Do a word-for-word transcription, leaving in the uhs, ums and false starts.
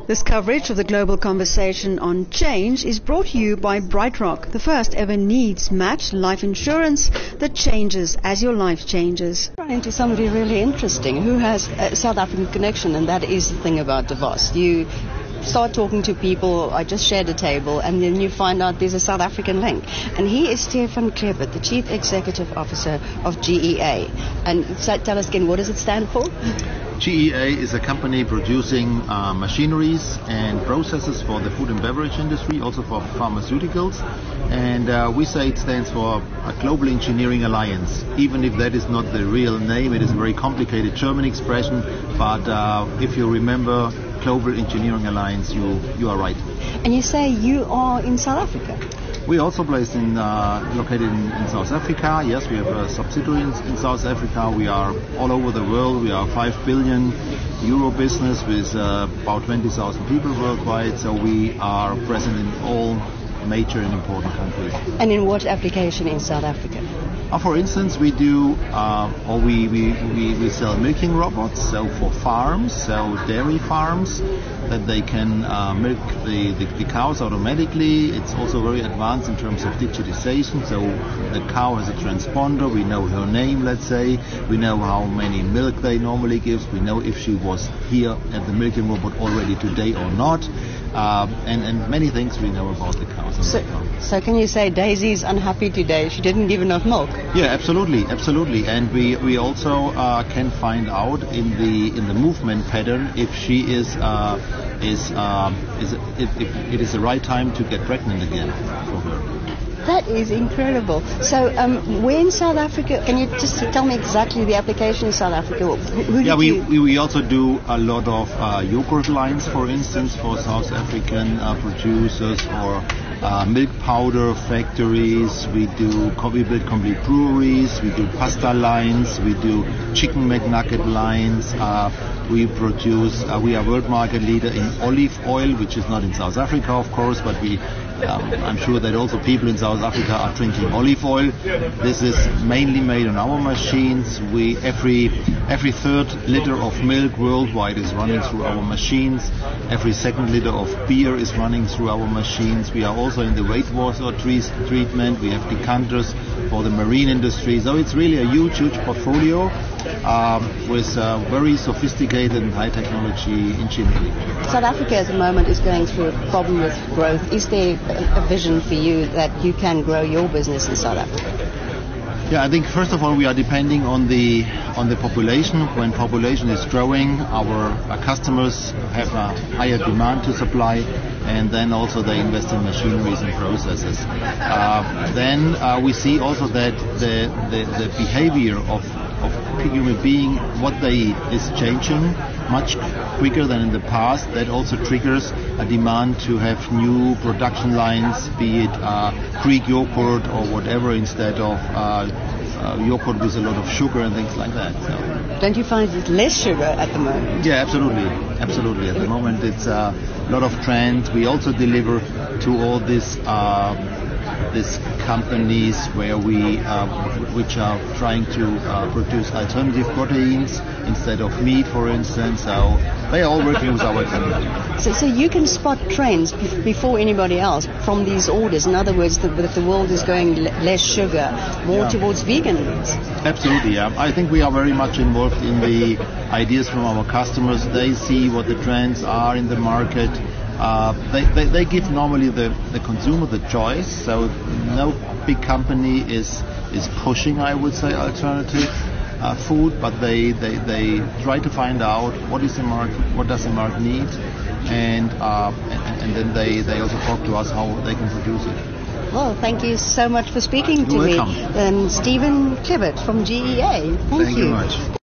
This coverage of the global conversation on change is brought to you by BrightRock, the first ever needs-matched life insurance that changes as your life changes. Run into somebody really interesting who has a South African connection, and that is the thing about DeVos. You start talking to people, I just shared a table, and then you find out there's a South African link. And he is Stefan Kleppert, the Chief Executive Officer of G E A. And so tell us again, what does it stand for? G E A is a company producing uh, machineries and processes for the food and beverage industry, also for pharmaceuticals. And uh, we say it stands for a Global Engineering Alliance. Even if that is not the real name, it is a very complicated German expression. But uh, if you remember Global Engineering Alliance, you, you are right. And you say you are in South Africa? We are also placed in, uh, located in, in South Africa. Yes, we have a subsidiary in, in South Africa. We are all over the world. We are a five billion euro business with uh, about twenty thousand people worldwide. So we are present in all major and important countries. And in what application in South Africa? Uh, for instance, we do, uh, or we, we, we, we sell milking robots, so for farms, so dairy farms, that they can uh, milk the, the, the cows automatically. It's also very advanced in terms of digitization, so the cow has a transponder, we know her name, let's say, we know how many milk they normally give, we know if she was here at the milking robot already today or not. Uh, and, and many things we know about the cows. So, so can you say Daisy is unhappy today? She didn't give enough milk? Yeah, absolutely, absolutely. And we, we also uh, can find out in the in the movement pattern if she is uh, is uh, is if, if it is the right time to get pregnant again for her. That is incredible. So, um, where in South Africa, can you just tell me exactly the application in South Africa? Who, who yeah, we, you... we we also do a lot of uh, yogurt lines, for instance, for South African uh, producers, or uh, milk powder factories. We do we build complete breweries. We do pasta lines. We do chicken McNugget lines. Uh, we produce. Uh, we are world market leader in olive oil, which is not in South Africa, of course, but we. Um, I'm sure that also people in South Africa are drinking olive oil. This is mainly made on our machines. We every every third liter of milk worldwide is running through our machines. Every second liter of beer is running through our machines. We are also in the wastewater treatment. We have decanters for the marine industry. So it's really a huge, huge portfolio um, with uh, very sophisticated and high technology engineering. South Africa at the moment is going through a problem with growth. Is there a vision for you that you can grow your business in South Africa? Yeah, I think first of all we are depending on the on the population. When population is growing, our, our customers have a higher demand to supply, and then also they invest in machineries and processes. Uh, then uh, we see also that the the, the behavior of of human being, what they is changing much quicker than in the past. That also triggers a demand to have new production lines, be it uh, Greek yogurt or whatever, instead of uh, uh, yogurt with a lot of sugar and things like that. So. Don't you find it less sugar at the moment? Yeah, absolutely, absolutely. At the moment, it's a lot of trend. We also deliver to all this. Uh, These companies where we, uh, which are trying to uh, produce alternative proteins instead of meat, for instance. So they are all working with our company. So, so you can spot trends b- before anybody else from these orders. In other words, the, the world is going l- less sugar, more yeah. towards vegan. Absolutely, yeah. I think we are very much involved in the ideas from our customers. They see what the trends are in the market. Uh, they, they, they give normally the, the consumer the choice, so no big company is is pushing, I would say, alternative uh, food, but they, they, they try to find out what is the market, what does the market need, and uh, and, and then they, they also talk to us how they can produce it. Well, thank you so much for speaking You're to welcome. me. Um, Stefan Kleppert from G E A. Thank, Thank you very much.